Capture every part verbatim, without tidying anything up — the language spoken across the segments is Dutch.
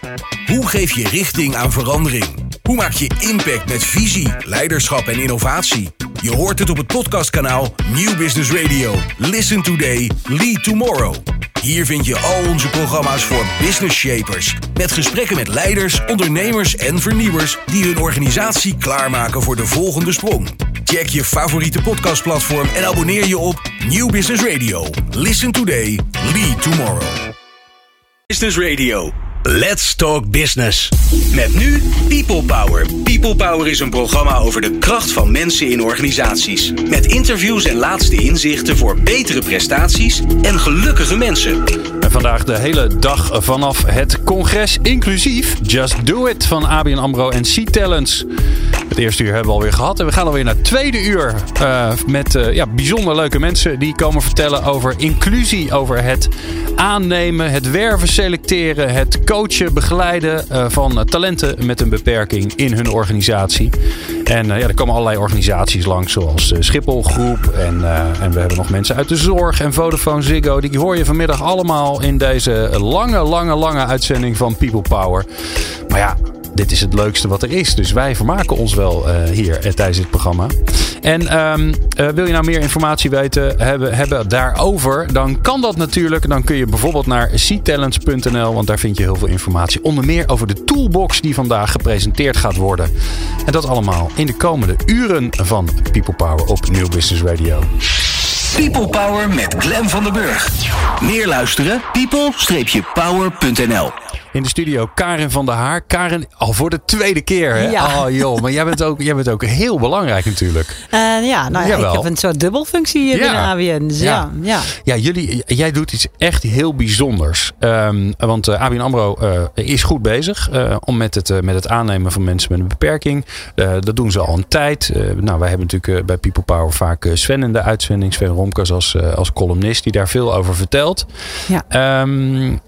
Hoe geef je richting aan verandering? Hoe maak je impact met visie, leiderschap en innovatie? Je hoort het op het podcastkanaal Nieuw Business Radio. Listen today, lead tomorrow. Hier vind je al onze programma's voor business shapers. Met gesprekken met leiders, ondernemers en vernieuwers die hun organisatie klaarmaken voor de volgende sprong. Check je favoriete podcastplatform en abonneer je op Nieuw Business Radio. Listen today, lead tomorrow. Business Radio. Let's Talk Business. Met nu People Power. People Power is een programma over de kracht van mensen in organisaties. Met interviews en laatste inzichten voor betere prestaties en gelukkige mensen. En vandaag de hele dag vanaf het congres, inclusief Just Do It van A B N AMRO en C-Talents. Het eerste uur hebben we alweer gehad. En we gaan alweer naar het tweede uur uh, met uh, ja, bijzonder leuke mensen die komen vertellen over inclusie, over het aannemen, het werven, selecteren, het coachen, begeleiden uh, van uh, talenten met een beperking in hun organisatie. En uh, ja, er komen allerlei organisaties langs, zoals de Schiphol Groep. En, uh, en we hebben nog mensen uit de zorg en Vodafone Ziggo. Die hoor je vanmiddag allemaal in deze lange, lange, lange uitzending van People Power. Maar ja, dit is het leukste wat er is. Dus wij vermaken ons wel uh, hier uh, tijdens dit programma. En um, uh, wil je nou meer informatie weten, hebben, hebben daarover, dan kan dat natuurlijk. Dan kun je bijvoorbeeld naar c talents punt n l, want daar vind je heel veel informatie. Onder meer over de toolbox die vandaag gepresenteerd gaat worden. En dat allemaal in de komende uren van People Power op Nieuw Business Radio. People Power met Glenn van den Burg. Meer luisteren? people power punt n l. In de studio Karin van der Haar. Karin, al voor de tweede keer. Hè? Ja. Oh joh, maar jij bent, ook, jij bent ook heel belangrijk natuurlijk. Uh, ja, nou ja, Jawel. ik heb een soort dubbelfunctie hier Ja. binnen A B N. Dus ja. Ja. Ja. Ja, jullie, jij doet iets echt heel bijzonders. Um, want uh, A B N AMRO uh, is goed bezig uh, om met het, uh, met het aannemen van mensen met een beperking. Uh, dat doen ze al een tijd. Uh, nou, wij hebben natuurlijk uh, bij People Power vaak uh, Sven in de uitzending. Sven Romkes als, uh, als columnist die daar veel over vertelt. Ja. Um,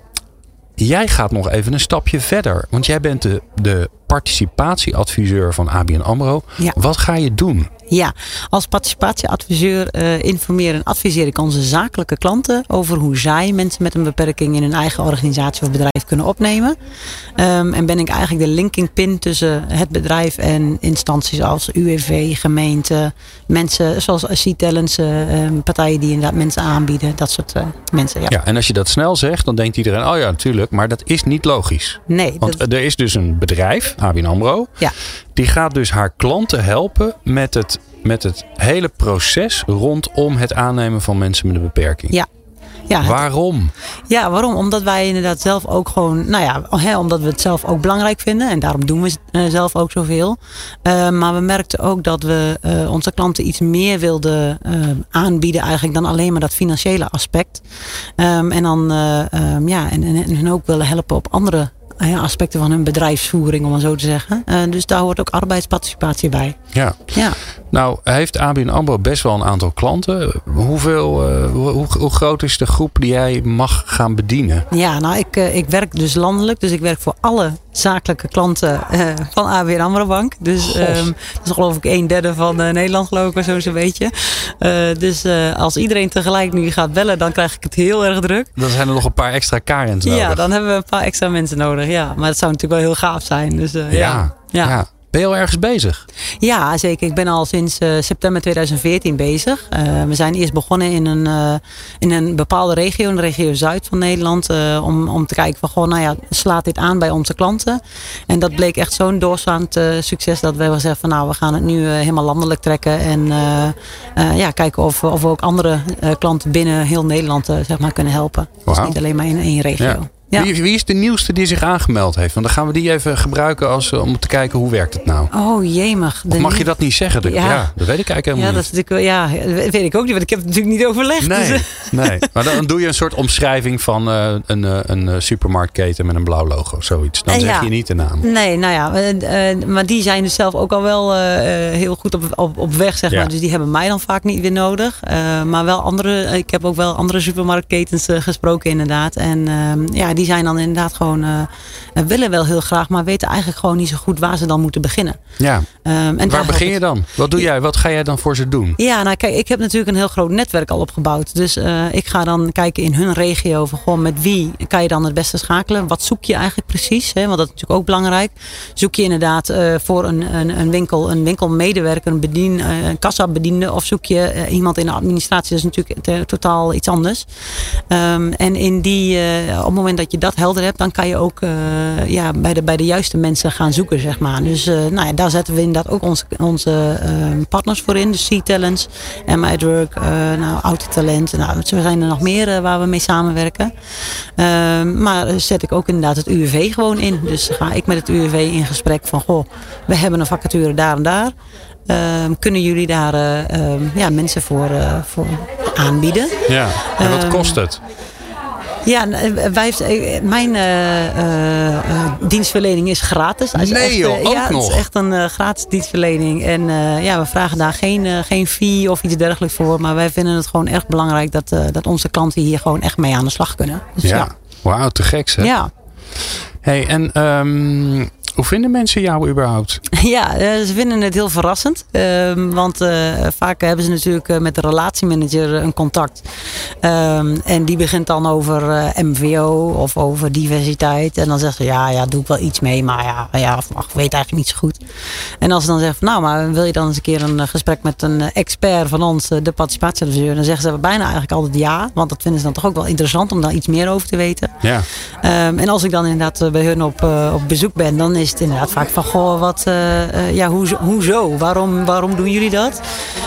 Jij gaat nog even een stapje verder. Want jij bent de, de participatieadviseur van A B N AMRO. Ja. Wat ga je doen? Ja, als participatieadviseur uh, informeer en adviseer ik onze zakelijke klanten over hoe zij mensen met een beperking in hun eigen organisatie of bedrijf kunnen opnemen. Um, en ben ik eigenlijk de linking pin tussen het bedrijf en instanties als U W V, gemeente, mensen zoals C-Talents, uh, um, partijen die inderdaad mensen aanbieden, dat soort uh, mensen. Ja. Ja, en als je dat snel zegt, dan denkt iedereen, oh ja, natuurlijk, maar dat is niet logisch. Nee. Want dat... er is dus een bedrijf, A B N AMRO, Ja. die gaat dus haar klanten helpen met het met het hele proces rondom het aannemen van mensen met een beperking. Ja. Ja, het, waarom? Ja, waarom? Omdat wij inderdaad zelf ook gewoon, nou ja, hè, omdat we het zelf ook belangrijk vinden. En daarom doen we het uh, zelf ook zoveel. Uh, maar we merkten ook dat we uh, onze klanten iets meer wilden uh, aanbieden eigenlijk dan alleen maar dat financiële aspect. Um, en dan uh, um, ja, en, en, en hen ook willen helpen op andere Ja, aspecten van hun bedrijfsvoering, om het zo te zeggen. Uh, dus daar hoort ook arbeidsparticipatie bij. Ja. Ja. Nou, heeft A B N AMRO best wel een aantal klanten. Hoeveel, uh, hoe, hoe groot is de groep die jij mag gaan bedienen? Ja, nou, ik, uh, ik werk dus landelijk. Dus ik werk voor alle zakelijke klanten uh, van A B N AMRO Bank. Dus um, dat is geloof ik een derde van uh, Nederland, geloof ik, zo zo'n beetje. Uh, dus uh, als iedereen tegelijk nu gaat bellen, dan krijg ik het heel erg druk. Dan zijn er nog een paar extra Karens nodig. Ja, dan hebben we een paar extra mensen nodig. Ja, maar het zou natuurlijk wel heel gaaf zijn. Dus, uh, ja, ja. ja. ja. Ben je al ergens bezig? Ja, zeker. Ik ben al sinds uh, september tweeduizend veertien bezig. Uh, we zijn eerst begonnen in een, uh, in een bepaalde regio, in de regio Zuid van Nederland. Uh, om, om te kijken van, gewoon, nou ja, slaat dit aan bij onze klanten? En dat bleek echt zo'n doorslaand uh, succes dat we hebben gezegd van, nou, we gaan het nu uh, helemaal landelijk trekken. En uh, uh, ja, kijken of, of we ook andere uh, klanten binnen heel Nederland uh, zeg maar, kunnen helpen. Wow. Dus niet alleen maar in één regio. Ja. Ja. Wie, wie is de nieuwste die zich aangemeld heeft? Want dan gaan we die even gebruiken als, om te kijken hoe werkt het nou. Oh jemig. Of mag je dat niet zeggen? De, ja. ja, dat weet ik eigenlijk helemaal ja, dat is natuurlijk, ja, dat weet ik ook niet, want ik heb het natuurlijk niet overlegd. Nee, dus. nee. Maar dan doe je een soort omschrijving van uh, een, uh, een supermarktketen met een blauw logo. Zoiets. Dan zeg ja. je niet de naam. Nee, nou ja. Uh, uh, maar die zijn dus zelf ook al wel uh, heel goed op, op, op weg, zeg ja. maar. Dus die hebben mij dan vaak niet weer nodig. Uh, maar wel andere, ik heb ook wel andere supermarktketens uh, gesproken inderdaad. En uh, ja, die die zijn dan inderdaad gewoon, uh, willen wel heel graag, maar weten eigenlijk gewoon niet zo goed waar ze dan moeten beginnen. Ja. Um, en waar begin je dan? Wat doe jij? Wat ga jij dan voor ze doen? Ja, nou kijk, ik heb natuurlijk een heel groot netwerk al opgebouwd. Dus uh, ik ga dan kijken in hun regio van gewoon met wie kan je dan het beste schakelen. Wat zoek je eigenlijk precies? Hè? Want dat is natuurlijk ook belangrijk. Zoek je inderdaad uh, voor een, een, een winkel, een winkelmedewerker, een bedien, uh, een kassabediende, of zoek je uh, iemand in de administratie? Dat is natuurlijk te, totaal iets anders. Um, en in die, uh, op het moment dat je dat helder hebt, dan kan je ook uh, ja, bij, de, bij de juiste mensen gaan zoeken, zeg maar. Dus uh, nou ja, daar zetten we inderdaad ook onze, onze uh, partners voor in. Dus C-Talents, M I at Work, uh, nou, Autotalent. Nou, zo zijn er nog meer uh, waar we mee samenwerken. Uh, maar zet ik ook inderdaad het U W V gewoon in. Dus ga ik met het U W V in gesprek van, goh, we hebben een vacature daar en daar. Uh, kunnen jullie daar uh, uh, ja, mensen voor, uh, voor aanbieden? Ja, en wat kost het? Ja, wij, mijn uh, uh, dienstverlening is gratis. Nee echt, joh, ook ja, nog? Het is echt een uh, gratis dienstverlening. En uh, ja, we vragen daar geen, uh, geen fee of iets dergelijks voor. Maar wij vinden het gewoon echt belangrijk dat, uh, dat onze klanten hier gewoon echt mee aan de slag kunnen. Dus, ja, ja. Wauw, te gek zeg. Ja. Hey, en um, hoe vinden mensen jou überhaupt? Ja, ze vinden het heel verrassend. Um, want uh, vaak hebben ze natuurlijk uh, met de relatiemanager een contact. Um, en die begint dan over uh, M V O of over diversiteit. En dan zegt ze, ja, ja, doe ik wel iets mee. Maar ja, ja ach, ik weet eigenlijk niet zo goed. En als ze dan zeggen, nou, maar wil je dan eens een keer een gesprek met een expert van ons, de participatieadviseur. Dan zeggen ze bijna eigenlijk altijd ja. Want dat vinden ze dan toch ook wel interessant om daar iets meer over te weten. Ja. Um, en als ik dan inderdaad bij hun op, uh, op bezoek ben, dan is het inderdaad vaak van, goh, wat, uh, uh, ja, hoezo? hoezo? Waarom, waarom doen jullie dat?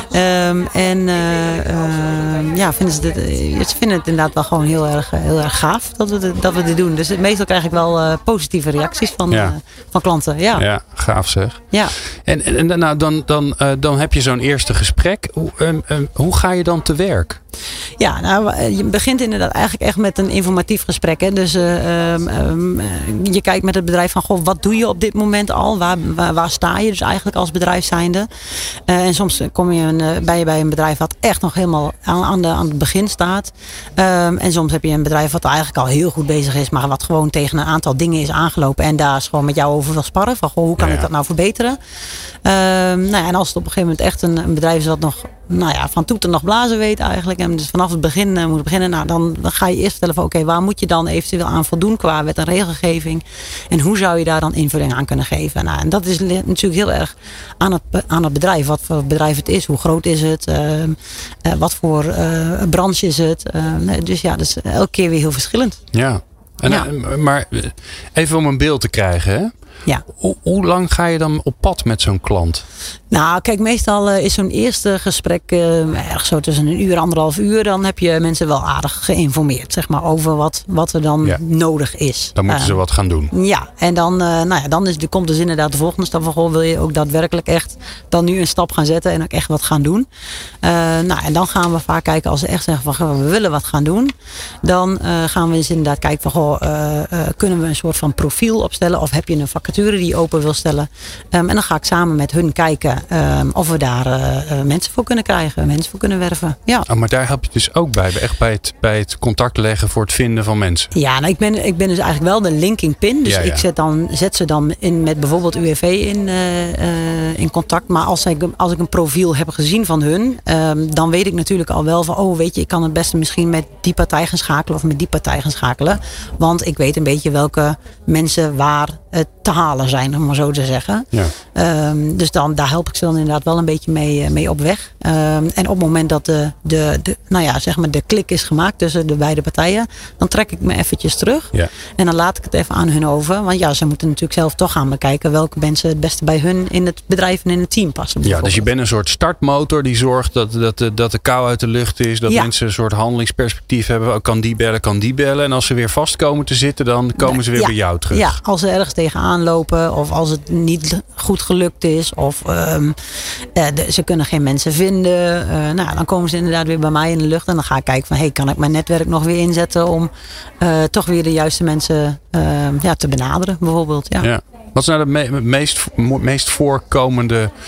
Um, en uh, uh, ja, vinden ze, dit, ze vinden het inderdaad wel gewoon heel erg, heel erg gaaf dat we, dit, dat we dit doen. Dus meestal krijg ik wel uh, positieve reacties van, ja. uh, van klanten. Ja. Ja, gaaf zeg. Ja. En, en nou, dan, dan, uh, dan heb je zo'n eerste gesprek. Hoe, um, um, hoe ga je dan te werk? Ja, nou, je begint inderdaad eigenlijk echt met een informatief gesprek. Hè. Dus uh, um, um, je kijkt met het bedrijf van, goh, wat doe je op dit moment al? Waar, waar, waar sta je dus eigenlijk als bedrijf zijnde? Uh, en soms kom je een, uh, bij je bij een bedrijf wat echt nog helemaal aan, aan, de, aan het begin staat. Um, en soms heb je een bedrijf wat eigenlijk al heel goed bezig is, maar wat gewoon tegen een aantal dingen is aangelopen. En daar is gewoon met jou over wil sparren. Van, goh, hoe kan ja, ja. ik dat nou verbeteren? Um, nou ja, en als het op een gegeven moment echt een, een bedrijf is wat nog, nou ja, van toeten nog blazen weet eigenlijk. En dus vanaf het begin uh, moet beginnen. Nou, dan, dan ga je eerst vertellen van, oké, okay, waar moet je dan eventueel aan voldoen qua wet en regelgeving? En hoe zou je daar dan invulling aan kunnen geven? Nou, en dat is natuurlijk heel erg aan het, aan het bedrijf. Wat voor bedrijf het is, hoe groot is het? Uh, uh, wat voor uh, branche is het? Uh, dus ja, dus elke keer weer heel verschillend. Ja, en, ja. Maar even om een beeld te krijgen, hè? Ja. Hoe, hoe lang ga je dan op pad met zo'n klant? Nou, kijk, meestal uh, is zo'n eerste gesprek uh, erg zo tussen een uur, anderhalf uur. Dan heb je mensen wel aardig geïnformeerd, zeg maar, over wat, wat er dan ja. nodig is. Dan moeten uh, ze wat gaan doen. Ja, en dan, uh, nou ja, dan is, komt dus inderdaad de volgende stap van, goh, wil je ook daadwerkelijk echt dan nu een stap gaan zetten en ook echt wat gaan doen? Uh, nou, en dan gaan we vaak kijken, als ze echt zeggen van, we willen wat gaan doen. Dan uh, gaan we dus inderdaad kijken van, goh, uh, uh, kunnen we een soort van profiel opstellen? Of heb je een vacature die je open wil stellen? Um, en dan ga ik samen met hun kijken Um, of we daar uh, uh, mensen voor kunnen krijgen, mensen voor kunnen werven. Ja. Oh, maar daar help je dus ook bij, echt bij het, bij het contact leggen voor het vinden van mensen. Ja, nou, ik, ben, ik ben dus eigenlijk wel de linking pin. Dus ja, ja. ik zet, dan, zet ze dan in met bijvoorbeeld U W V in, uh, uh, in contact. Maar als ik, als ik een profiel heb gezien van hun, um, dan weet ik natuurlijk al wel van, oh weet je, ik kan het beste misschien met die partij gaan schakelen of met die partij gaan schakelen. Want ik weet een beetje welke mensen waar uh, te halen zijn, om maar zo te zeggen. Ja. Um, dus dan, daar help ik ze dan inderdaad wel een beetje mee, mee op weg. Um, en op het moment dat de, de, de, nou ja, zeg maar de klik is gemaakt tussen de beide partijen, dan trek ik me eventjes terug. Ja. En dan laat ik het even aan hun over. Want ja, ze moeten natuurlijk zelf toch gaan bekijken welke mensen het beste bij hun in het bedrijf en in het team passen. Ja, dus je bent een soort startmotor die zorgt dat, dat, de, dat de kou uit de lucht is. Dat ja. mensen een soort handelingsperspectief hebben. Oh, kan die bellen, kan die bellen. En als ze weer vast komen te zitten, dan komen ja. ze weer ja. bij jou terug. Ja, als ze ergens tegenaan lopen of als het niet goed gelukt is of um, uh, de, ze kunnen geen mensen vinden. Uh, nou, dan komen ze inderdaad weer bij mij in de lucht. En dan ga ik kijken van, hey, kan ik mijn netwerk nog weer inzetten om uh, toch weer de juiste mensen uh, ja, te benaderen bijvoorbeeld. Ja. Ja. Wat is nou de me- meest, meest voorkomende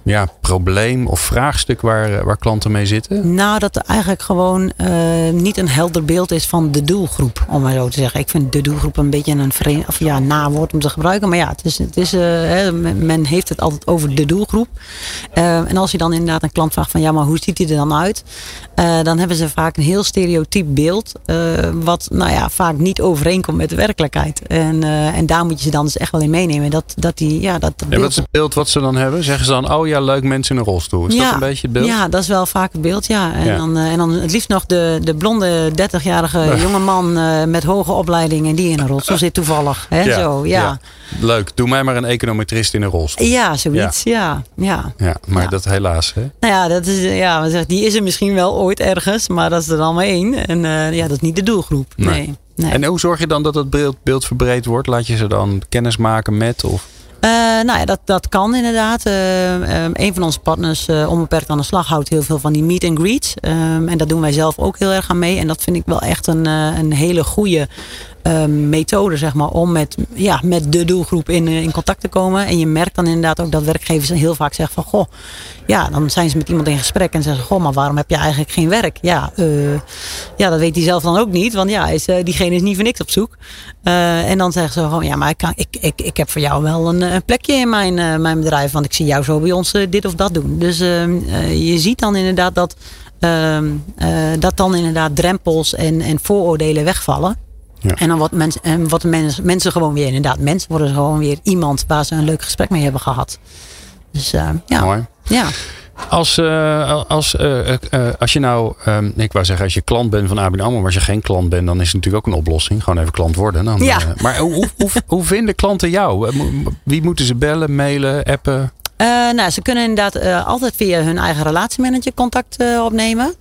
ja, probleem of vraagstuk waar, waar klanten mee zitten? Nou, dat er eigenlijk gewoon uh, niet een helder beeld is van de doelgroep, om maar zo te zeggen. Ik vind de doelgroep een beetje een vre- of ja, nawoord om te gebruiken. Maar ja, het is, het is, uh, hè, men heeft het altijd over de doelgroep. Uh, en als je dan inderdaad een klant vraagt van ja, maar hoe ziet hij er dan uit? Uh, dan hebben ze vaak een heel stereotyp beeld. Uh, wat nou ja, vaak niet overeenkomt met de werkelijkheid. En, uh, en daar moet je ze dan dus echt wel in meenemen. Dat, dat die, ja, dat ja, wat is het beeld wat ze dan hebben? Zeggen ze dan, oh ja, leuk, mensen in een rolstoel. Is ja, dat een beetje het beeld? Ja, dat is wel vaak het beeld, ja. En, ja. Dan, uh, en dan het liefst nog de, de blonde dertigjarige uh. jonge man uh, met hoge opleiding en die in een rolstoel zit toevallig. Hè? Ja, Zo, ja. ja. Leuk, doe mij maar een econometrist in een rolstoel. Ja, zoiets, ja. Ja, ja. ja maar ja. dat helaas, hè? Nou ja, dat is, ja, die is er misschien wel ooit ergens, maar dat is er dan maar één. En uh, ja, dat is niet de doelgroep. Nee. Nee. Nee. En hoe zorg je dan dat het beeld, beeld verbreed wordt? Laat je ze dan kennis maken met? Of? Uh, nou ja, dat, dat kan inderdaad. Uh, uh, een van onze partners, uh, Onbeperkt aan de Slag, houdt heel veel van die meet and greets. Um, en daar doen wij zelf ook heel erg aan mee. En dat vind ik wel echt een, uh, een hele goede uh, methode, zeg maar, om met, ja, met de doelgroep in, uh, in contact te komen. En je merkt dan inderdaad ook dat werkgevers heel vaak zeggen van, goh, ja, dan zijn ze met iemand in gesprek en zeggen, goh, maar waarom heb je eigenlijk geen werk? Ja, uh, ja dat weet hij zelf dan ook niet, want ja, is, uh, diegene is niet voor niks op zoek. Uh, en dan zeggen ze gewoon, ja, maar ik, kan, ik, ik, ik heb voor jou wel een, een plekje in mijn, uh, mijn bedrijf, want ik zie jou zo bij ons uh, dit of dat doen. Dus uh, uh, je ziet dan inderdaad dat, uh, uh, dat dan inderdaad drempels en, en vooroordelen wegvallen. Ja. En dan wordt mens, en wat mens, mensen gewoon weer inderdaad mensen worden gewoon weer iemand waar ze een leuk gesprek mee hebben gehad. Dus uh, ja. Mooi. Ja. Als, uh, als, uh, uh, als je nou, um, ik wou zeggen, als je klant bent van A B N AMRO, maar als je geen klant bent, dan is het natuurlijk ook een oplossing. Gewoon even klant worden. Dan, ja. uh, maar hoe, hoe, hoe vinden klanten jou? Wie moeten ze bellen, mailen, appen? Uh, nou, ze kunnen inderdaad uh, altijd via hun eigen relatiemanager contact uh, opnemen.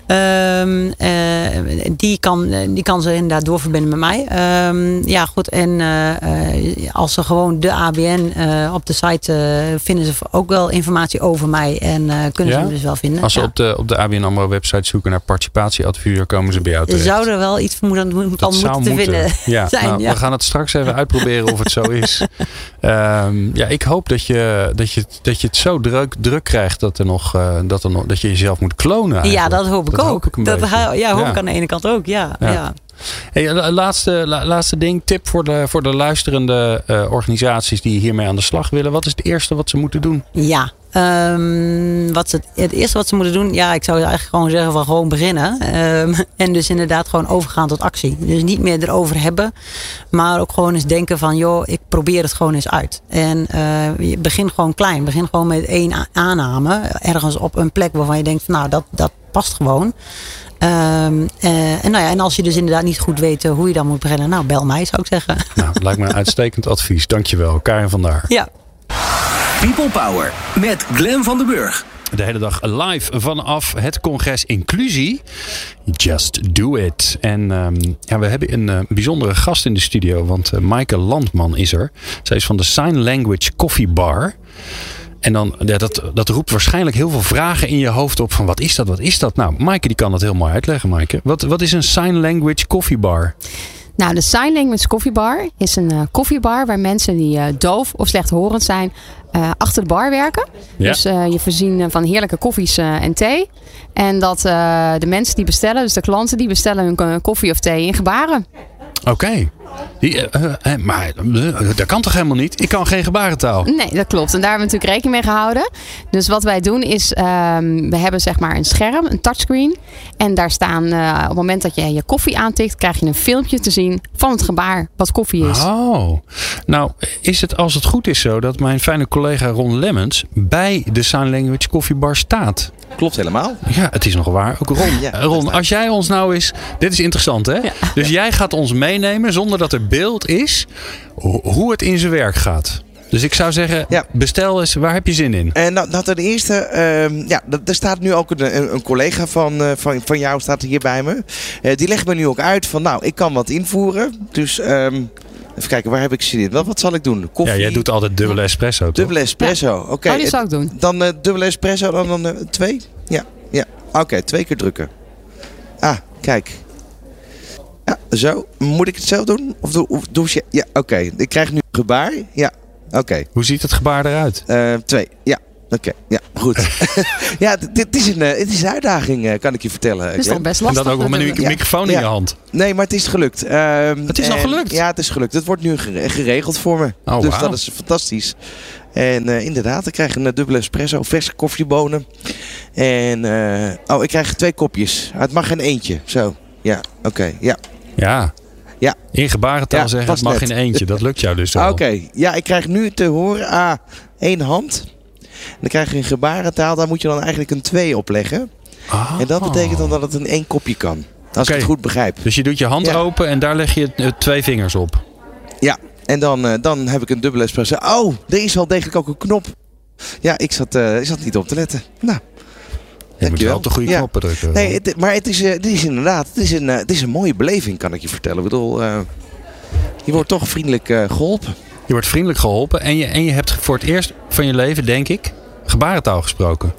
Uh, uh, die, kan, uh, die kan ze inderdaad doorverbinden met mij. Uh, ja, goed. En uh, uh, als ze gewoon de A B N uh, op de site uh, vinden ze ook wel informatie over mij. En uh, kunnen ja? ze me dus wel vinden. Als ze ja. op de, op de A B N AMRO website zoeken naar participatieadviseur, komen ze bij jou terecht. Zou er wel iets vermoeden van moeten, moeten te vinden ja, zijn. Nou, ja. We gaan het straks even uitproberen of het zo is. Um, ja, ik hoop dat je, dat je, dat je het zo druk, druk krijgt dat, er nog, uh, dat, er nog, dat je jezelf moet klonen. Eigenlijk. Ja, dat hoop ik dat ook. Hoop ik dat ha- ja, hoop ja. ik aan de ene kant ook. Ja, ja. ja. Hey, laatste, la, laatste ding, tip voor de, voor de luisterende uh, organisaties die hiermee aan de slag willen. Wat is het eerste wat ze moeten doen? Ja, um, wat ze, het eerste wat ze moeten doen, ja, ik zou eigenlijk gewoon zeggen van gewoon beginnen. Um, en dus inderdaad gewoon overgaan tot actie. Dus niet meer erover hebben, maar ook gewoon eens denken van, joh, ik probeer het gewoon eens uit. En uh, je begint gewoon klein. Begin gewoon met één aanname, ergens op een plek waarvan je denkt van, nou, dat, dat past gewoon. Um, uh, en, nou ja, en als je dus inderdaad niet goed weet uh, hoe je dan moet beginnen, nou, bel mij, zou ik zeggen. Nou, dat lijkt me een uitstekend advies. Dankjewel, Karin van der Haar. Ja. People Power met Glenn van den Burg. De hele dag live vanaf het congres Inclusie. Just do it. En um, ja, we hebben een uh, bijzondere gast in de studio, want uh, Maaike Landman is er. Zij is van de Sign Language Coffee Bar. En dan, ja, dat, dat roept waarschijnlijk heel veel vragen in je hoofd op van wat is dat, wat is dat? Nou, Maaike die kan dat heel mooi uitleggen, Maaike. Wat, wat is een Sign Language Coffee Bar? Nou, de Sign Language Coffee Bar is een uh, koffiebar waar mensen die uh, doof of slechthorend zijn uh, achter de bar werken. Ja. Dus uh, je voorzien van heerlijke koffies uh, en thee. En dat uh, de mensen die bestellen, dus de klanten die bestellen hun uh, koffie of thee in gebaren. Oké. Okay. Die, uh, uh, maar uh, dat kan toch helemaal niet? Ik kan geen gebarentaal. Nee, dat klopt. En daar hebben we natuurlijk rekening mee gehouden. Dus wat wij doen is, um, we hebben zeg maar een scherm, een touchscreen. En daar staan, uh, op het moment dat je je koffie aantikt, krijg je een filmpje te zien van het gebaar wat koffie is. Oh, nou is het als het goed is zo dat mijn fijne collega Ron Lemmens bij de Sign Language Coffee Bar staat. Klopt helemaal. Ja, het is nog waar. Ook Ron, ja, Ron als jij ons nou eens... Dit is interessant, hè? Ja. Dus ja. Jij gaat ons meenemen zonder dat er beeld is hoe het in zijn werk gaat. Dus ik zou zeggen, ja. bestel eens, waar heb je zin in? Uh, nou, nou, ten eerste, uh, ja, er staat nu ook een, een collega van, uh, van, van jou staat hier bij me. Uh, die legt me nu ook uit van, nou, ik kan wat invoeren. Dus... Um, even kijken, waar heb ik zin in? Wat, wat zal ik doen? Koffie? Ja, jij doet altijd dubbele espresso, toch? Dubbele espresso, ja. Oké. Okay. Oh, die zou ik doen. Dan uh, dubbele espresso, dan, dan uh, twee? Ja, ja. Oké, okay, twee keer drukken. Ah, kijk. Ja, zo. Moet ik het zelf doen? Of doe, of doe je... Ja, oké. Okay. Ik krijg nu een gebaar. Ja, oké. Okay. Hoe ziet het gebaar eruit? Uh, twee, ja. Oké, ja, goed. ja, dit is een, het is een uitdaging, kan ik je vertellen. Dat is toch best lastig. En dat ook nog met een Ja. microfoon in Ja. je hand. Nee, maar het is gelukt. Um, Het is al en- gelukt? Ja, het is gelukt. Het wordt nu gere- geregeld voor me. Oh, dus wauw. dat is fantastisch. En uh, inderdaad, ik krijg een uh, dubbele espresso, verse koffiebonen. En, uh, oh, ik krijg twee kopjes. Ah, het mag geen eentje. Zo, ja, oké, okay, ja. Ja. Ja. In gebarentaal Ja, zeggen, past het mag net. in eentje. Dat lukt jou dus Ah, wel. Oké, okay. Ja, ik krijg nu te horen, ah, één hand. En dan krijg je in gebarentaal, daar moet je dan eigenlijk een twee opleggen. Ah. En dat betekent dan dat het een één kopje kan. Als Oké. ik het goed begrijp. Dus je doet je hand Ja. open en daar leg je uh, twee vingers op. Ja, en dan, uh, dan heb ik een dubbele espresso. Oh, er is wel degelijk ook een knop. Ja, ik zat, uh, ik zat niet op te letten. Nou, Je moet wel op de goede Ja. knoppen drukken. Nee, het, maar het is, uh, het is inderdaad, het is, een, uh, het is een mooie beleving, kan ik je vertellen. Ik bedoel, uh, je wordt toch vriendelijk uh, geholpen. Je wordt vriendelijk geholpen en je, en je hebt voor het eerst van je leven, denk ik, gebarentaal gesproken.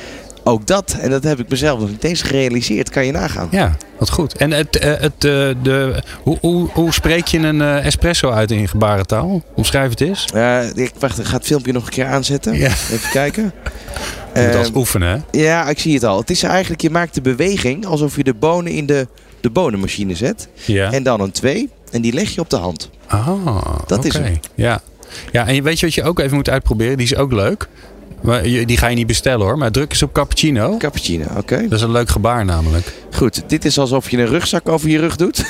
Ook dat, en dat heb ik mezelf nog niet eens gerealiseerd, kan je nagaan. Ja, wat goed. En het, uh, het, uh, de, hoe, hoe, hoe spreek je een uh, espresso uit in gebarentaal? Omschrijf het eens. Uh, ik wacht, ik ga het filmpje nog een keer aanzetten. Ja. Even kijken. Je moet Uh, als oefenen, hè? ja, ik zie het al. Het is eigenlijk, je maakt de beweging alsof je de bonen in de, de bonenmachine zet. Ja. En dan een twee. En die leg je op de hand. Ah, Dat is oké. hem. Ja. Ja, en je weet je wat je ook even moet uitproberen? Die is ook leuk. Maar je- die ga je niet bestellen hoor. Maar druk eens op cappuccino. Cappuccino, oké. Dat is een leuk gebaar namelijk. Goed, dit is alsof je een rugzak over je rug doet.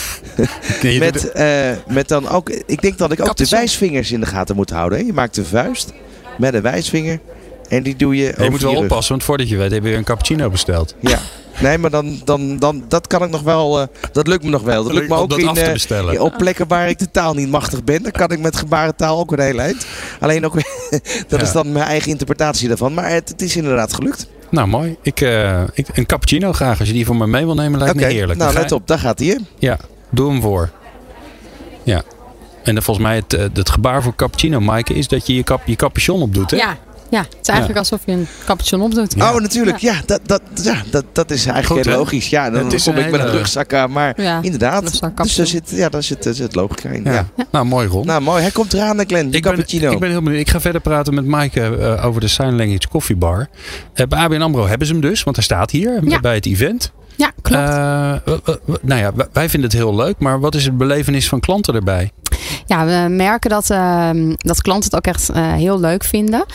Nee, je doet- Met, eh, met dan ook, ik denk dat ik ook de Capuchon. wijsvingers in de gaten moet houden. Hè? Je maakt een vuist met een wijsvinger. En die doe je over je moet wel je rug. oppassen, want voordat je weet heb je een cappuccino besteld. Ja. Nee, maar dan, dan, dan, dat kan ik nog wel, uh, dat lukt me nog wel. Dat lukt me Om ook dat in, af te uh, bestellen. op plekken waar ik de taal niet machtig ben. Dan kan ik met gebarentaal ook een hele eind. Alleen ook, dat Ja. is dan mijn eigen interpretatie daarvan. Maar het, het is inderdaad gelukt. Nou, mooi. Ik, uh, ik, een cappuccino graag. Als je die voor me mee wil nemen, lijkt Oké, me heerlijk. nou Dan ga let je- op, daar gaat hij. Hè? Ja, doe hem voor. Ja. En dan volgens mij het, uh, het gebaar voor cappuccino, Maaike, is dat je je, kap, je capuchon opdoet, hè? Ja, ja, het is eigenlijk alsof je een capuchon opdoet. Ja. Oh, natuurlijk. Ja, dat, dat, ja dat, dat is eigenlijk Goed, heel hè? logisch. Ja, dan Het is kom een ik met een hele- rugzak aan. Maar Ja, inderdaad, rugzak, dus daar capuchon. zit, ja, daar zit, daar zit logica in. Ja. Ja. Nou, mooi Ron. Nou, mooi. Hij komt eraan, Glenn. De ik, ben, cappuccino. ik ben heel benieuwd. Ik ga verder praten met Maaike uh, over de Sign Language Coffee Bar. Uh, bij A B N AMRO hebben ze hem dus, want hij staat hier Ja. bij het event. Ja, klopt. Uh, w- w- w- nou ja, w- wij vinden het heel leuk, maar wat is het belevenis van klanten erbij? Ja, we merken dat, uh, dat klanten het ook echt uh, heel leuk vinden.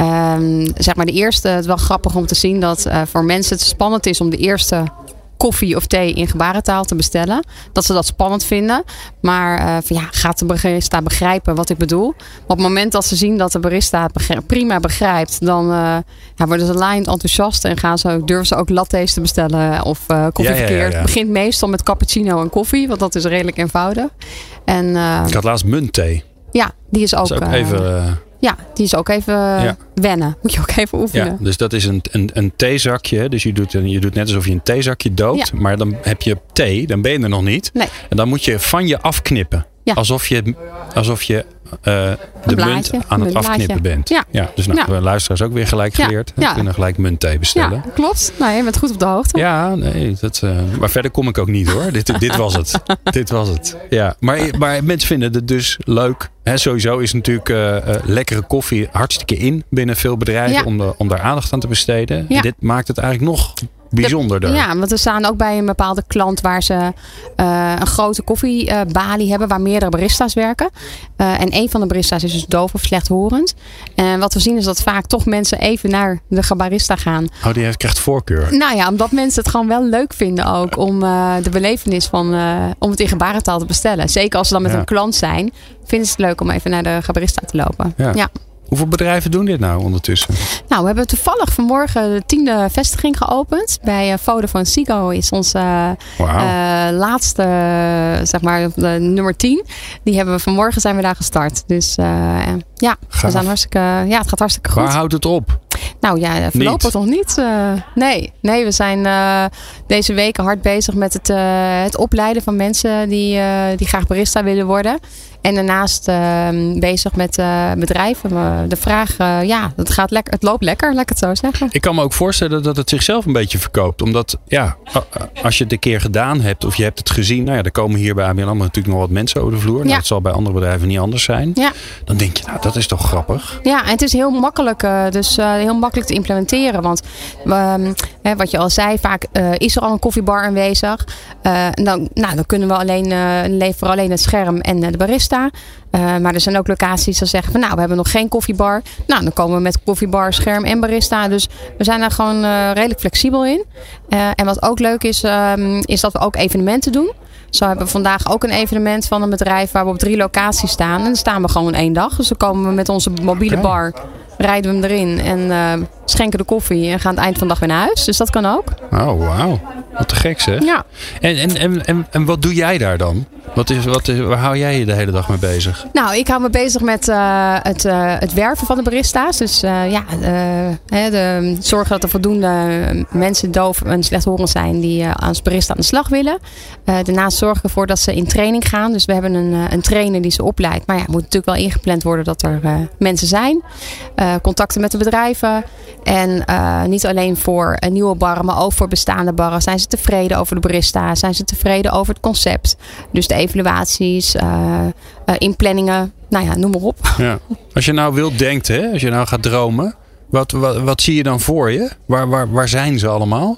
Um, zeg maar de eerste, het is wel grappig om te zien dat uh, voor mensen het spannend is om de eerste koffie of thee in gebarentaal te bestellen. Dat ze dat spannend vinden. Maar uh, van, ja, gaat de barista begrijpen wat ik bedoel? Maar op het moment dat ze zien dat de barista het begrijpt, prima begrijpt, dan uh, ja, worden ze laaiend enthousiast en gaan ze ook, durven ze ook latte's te bestellen of uh, koffie Ja, ja, ja, verkeerd. ja. Het begint meestal met cappuccino en koffie, want dat is redelijk eenvoudig. En uh, Ik had laatst muntthee. ja, die is ook, Dat is ook uh, even... uh, ja, die is ook even Ja. wennen. Moet je ook even oefenen. Ja, dus dat is een, een, een theezakje. hè. Dus je doet, een- je doet net alsof je een theezakje doopt. Ja. Maar dan heb je thee, dan ben je er nog niet. Nee. En dan moet je van je afknippen. Ja. Alsof je, alsof je uh, de blaadje, munt aan een het blaadje. afknippen bent. Ja. dus nou, Ja. we luisteraars ook weer gelijk Ja. geleerd. We Ja. kunnen gelijk muntthee bestellen. Ja, klopt. Nou, je bent goed op de hoogte. Ja, nee, dat, uh, maar verder kom ik ook niet hoor. dit, dit was het. dit was het. Ja, maar, maar mensen vinden het dus leuk. He, sowieso is natuurlijk uh, uh, lekkere koffie hartstikke in binnen veel bedrijven Ja. om, de, om daar aandacht aan te besteden. Ja. En dit maakt het eigenlijk nog bijzonderder. Ja, want we staan ook bij een bepaalde klant waar ze uh, een grote koffiebalie uh, hebben waar meerdere barista's werken. Uh, en een van de barista's is dus doof of slechthorend. En wat we zien is dat vaak toch mensen even naar de barista gaan. Oh, die heeft, krijgt voorkeur. Nou ja, omdat mensen het gewoon wel leuk vinden ook om uh, de belevenis van uh, om het in gebarentaal te bestellen. Zeker als ze dan met Ja. een klant zijn, vinden ze het leuk om even naar de barista te lopen. Ja. Ja. Hoeveel bedrijven doen dit nou ondertussen? Nou, we hebben toevallig vanmorgen de tiende vestiging geopend. Bij uh, Vodafone Ziggo is onze uh, Wauw. uh, laatste, uh, zeg maar, uh, nummer tien. Die hebben we vanmorgen zijn we daar gestart. Dus uh, ja, Gaaf. we zijn hartstikke, ja, het gaat hartstikke goed. Waar houdt het op? Nou ja, voorlopig nog niet. Uh, nee. nee, we zijn uh, deze weken hard bezig met het, uh, het opleiden van mensen die, uh, die graag barista willen worden. En daarnaast uh, bezig met uh, bedrijven. Uh, de vraag, uh, ja, het, gaat lekker, het loopt lekker, laat ik het zo zeggen. Ik kan me ook voorstellen dat het zichzelf een beetje verkoopt. Omdat, ja, als je het een keer gedaan hebt of je hebt het gezien. Nou ja, er komen hier bij A B N AMRO natuurlijk nog wat mensen over de vloer. Nou, ja. Dat zal bij andere bedrijven niet anders zijn. Ja. Dan denk je, nou, dat is toch grappig. Ja, en het is heel makkelijk, uh, dus uh, heel makkelijk te implementeren. Want uh, hè, wat je al zei, vaak uh, is er al een koffiebar aanwezig. Uh, en dan, nou, dan kunnen we alleen uh, leveren alleen het scherm en uh, de barista. Uh, maar er zijn ook locaties die zeggen van nou, we hebben nog geen koffiebar. Nou, dan komen we met koffiebar, scherm en barista. Dus we zijn daar gewoon uh, redelijk flexibel in. Uh, en wat ook leuk is, uh, is dat we ook evenementen doen. Zo hebben we vandaag ook een evenement van een bedrijf waar we op drie locaties staan. En dan staan we gewoon één dag. Dus dan komen we met onze mobiele bar, rijden we hem erin en uh, schenken de koffie en gaan aan het eind van de dag weer naar huis. Dus dat kan ook. Oh, wauw. Wat te gek zeg. Ja. En, en, en, en, en wat doe jij daar dan? Wat is, wat is, waar hou jij je de hele dag mee bezig? Nou, ik hou me bezig met uh, het, uh, het werven van de barista's. Dus uh, ja, uh, de, zorgen dat er voldoende mensen doof en slechthorend zijn die uh, als barista aan de slag willen. Uh, daarnaast zorgen we ervoor dat ze in training gaan. Dus we hebben een, uh, een trainer die ze opleidt. Maar ja, het moet natuurlijk wel ingepland worden dat er uh, mensen zijn. Uh, contacten met de bedrijven. En uh, niet alleen voor uh, nieuwe barren, maar ook voor bestaande barren. Zijn ze tevreden over de barista? Zijn ze tevreden over het concept? Dus de evaluaties, uh, uh, inplanningen, nou ja, noem maar op. Ja. Als je nou wilt denkt, hè, als je nou gaat dromen, wat, wat, wat zie je dan voor je? Waar, waar, waar zijn ze allemaal?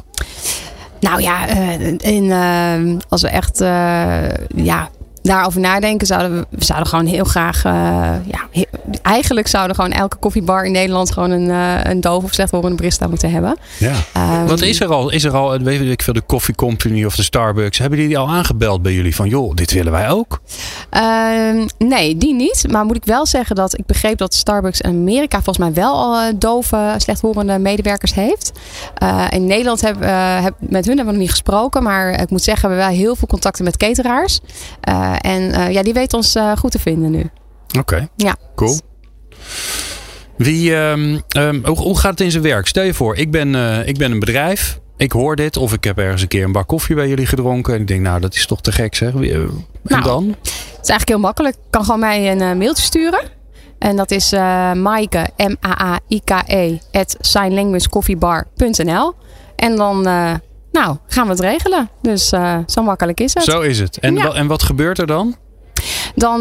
Nou ja, uh, in, uh, als we echt uh, ja, daarover nadenken, zouden we, we zouden gewoon heel graag, uh, ja, he, eigenlijk zouden gewoon elke koffiebar in Nederland gewoon een, uh, een doof of slechthorende barista moeten hebben. Ja. Um, Wat is er al? Is er al, weet ik veel, de Coffee Company of de Starbucks, hebben die al aangebeld bij jullie van, joh, dit willen wij ook? Uh, nee, die niet. Maar moet ik wel zeggen dat ik begreep dat Starbucks in Amerika volgens mij wel al uh, dove, slechthorende medewerkers heeft. Uh, in Nederland hebben uh, heb, met hun hebben we nog niet gesproken, maar ik moet zeggen, we hebben wel heel veel contacten met cateraars. Uh, En uh, ja, die weet ons uh, goed te vinden nu. Oké, okay. Ja. Cool. Wie, um, um, hoe, hoe gaat het in zijn werk? Stel je voor, ik ben, uh, ik ben een bedrijf. Ik hoor dit. Of ik heb ergens een keer een bak koffie bij jullie gedronken. En ik denk, nou, dat is toch te gek zeg. Wie, uh, en nou, dan? Het is eigenlijk heel makkelijk. Ik kan gewoon mij een uh, mailtje sturen. En dat is uh, Maaike, M A A I K E, at sign language coffeebar punt n l. En dan... Uh, Nou, gaan we het regelen. Dus uh, zo makkelijk is het. Zo is het. En, ja. en wat gebeurt er dan? Dan,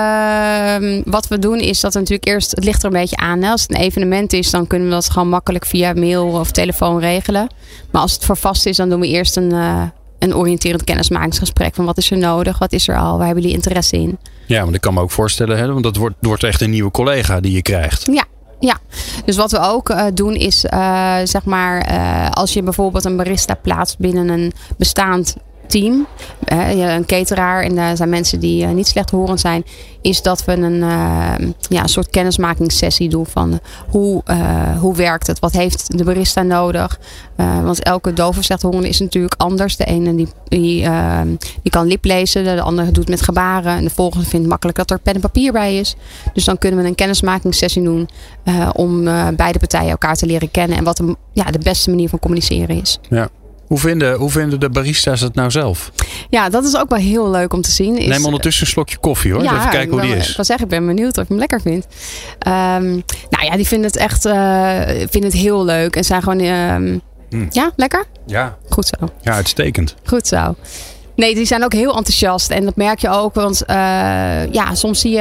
uh, wat we doen is dat we natuurlijk eerst, het ligt er een beetje aan. Hè? Als het een evenement is, dan kunnen we dat gewoon makkelijk via mail of telefoon regelen. Maar als het voor vast is, dan doen we eerst een, uh, een oriënterend kennismakingsgesprek. Van wat is er nodig? Wat is er al? Waar hebben jullie interesse in? Ja, want ik kan me ook voorstellen, hè? Want dat wordt, wordt echt een nieuwe collega die je krijgt. Ja. Ja, dus wat we ook uh, doen is, uh, zeg maar, uh, als je bijvoorbeeld een barista plaatst binnen een bestaand team, uh, een cateraar en er zijn mensen die uh, niet slechthorend zijn, is dat we een, uh, ja, een soort kennismakingssessie doen van hoe, uh, hoe werkt het, wat heeft de barista nodig. Uh, want elke dove slechthorende is natuurlijk anders. De ene die, die, uh, die kan liplezen, de andere doet met gebaren en de volgende vindt het makkelijk dat er pen en papier bij is. Dus dan kunnen we een kennismakingssessie doen uh, om uh, beide partijen elkaar te leren kennen en wat de, ja, de beste manier van communiceren is. Ja. Hoe vinden, hoe vinden de barista's het nou zelf? Ja, dat is ook wel heel leuk om te zien. Is, Neem ondertussen een slokje koffie hoor. Ja, even kijken hoe die is. Ik wil zeggen, ik ben benieuwd of ik hem lekker vind. Um, nou ja, die vinden het echt uh, vinden het heel leuk. En zijn gewoon... Um, mm. Ja, lekker? Ja. Goed zo. Ja, uitstekend. Goed zo. Nee, die zijn ook heel enthousiast. En dat merk je ook. Want uh, ja, soms zie je...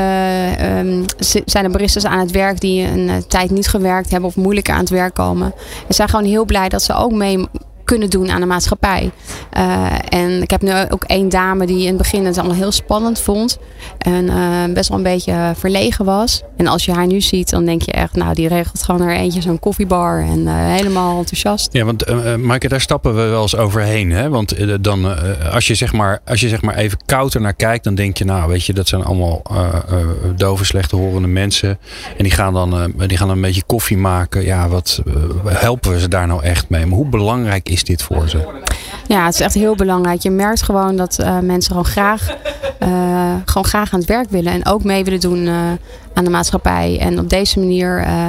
Uh, um, zijn er baristas aan het werk die een uh, tijd niet gewerkt hebben of moeilijker aan het werk komen. En zijn gewoon heel blij dat ze ook mee kunnen doen aan de maatschappij. Uh, en ik heb nu ook één dame die in het begin het allemaal heel spannend vond. En uh, best wel een beetje verlegen was. En als je haar nu ziet, dan denk je echt, nou, die regelt gewoon er eentje zo'n koffiebar. En uh, helemaal enthousiast. Ja, want uh, Maaike, daar stappen we wel eens overheen. Hè? Want uh, dan, uh, als je zeg maar, als je zeg maar even koud ernaar kijkt, dan denk je, nou, weet je, dat zijn allemaal uh, uh, dove, slechthorende mensen. En die gaan dan, uh, die gaan dan een beetje koffie maken. Ja, wat uh, helpen we ze daar nou echt mee? Maar hoe belangrijk is is dit voor ze? Ja, het is echt heel belangrijk. Je merkt gewoon dat uh, mensen gewoon graag, uh, gewoon graag aan het werk willen. En ook mee willen doen uh, aan de maatschappij. En op deze manier uh,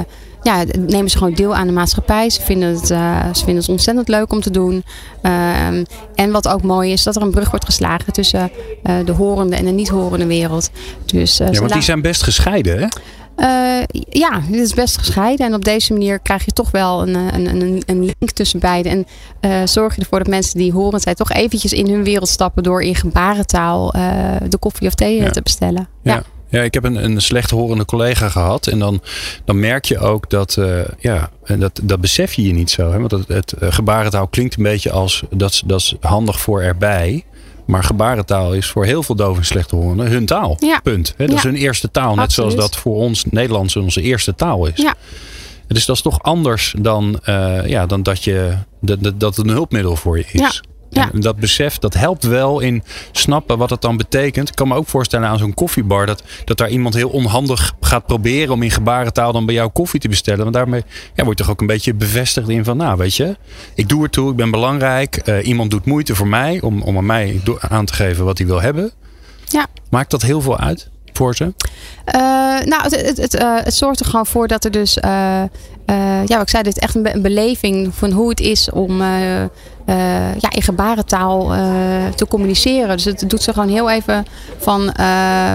ja, nemen ze gewoon deel aan de maatschappij. Ze vinden het, uh, ze vinden het ontzettend leuk om te doen. Um, en wat ook mooi is, dat er een brug wordt geslagen tussen uh, de horende en de niet-horende wereld. Dus, uh, ja, want die zijn best gescheiden, hè? Uh, ja, dit is best gescheiden. En op deze manier krijg je toch wel een, een, een, een link tussen beiden. En uh, zorg je ervoor dat mensen die horend zijn toch eventjes in hun wereld stappen door in gebarentaal uh, de koffie of thee ja. te bestellen. Ja. Ja. Ja, ik heb een, een slecht horende collega gehad. En dan, dan merk je ook dat, uh, ja, dat, dat besef je je niet zo. Hè? Want het, het uh, gebarentaal klinkt een beetje als, dat, dat is handig voor erbij. Maar gebarentaal is voor heel veel doven en slechthorenden hun taal. Ja. Punt. Hè? Dat ja. is hun eerste taal. Net Absoluut. Zoals dat voor ons Nederlands onze eerste taal is. Ja. Dus dat is toch anders dan, uh, ja, dan dat, je, dat, dat het een hulpmiddel voor je is. Ja. Ja. En dat besef, dat helpt wel in snappen wat het dan betekent. Ik kan me ook voorstellen aan zo'n koffiebar dat, dat daar iemand heel onhandig gaat proberen om in gebarentaal dan bij jou koffie te bestellen. Want daarmee ja, word je toch ook een beetje bevestigd in van, nou weet je, ik doe er toe, ik ben belangrijk. Uh, iemand doet moeite voor mij om, om aan mij aan te geven wat hij wil hebben. Ja. Maakt dat heel veel uit voor ze? Uh, nou, het, het, het, uh, het zorgt er gewoon voor dat er dus, uh, uh, ja, wat ik zei, dit is echt een, be- een beleving van hoe het is om uh, uh, ja, in gebarentaal uh, te communiceren. Dus het doet ze gewoon heel even van uh,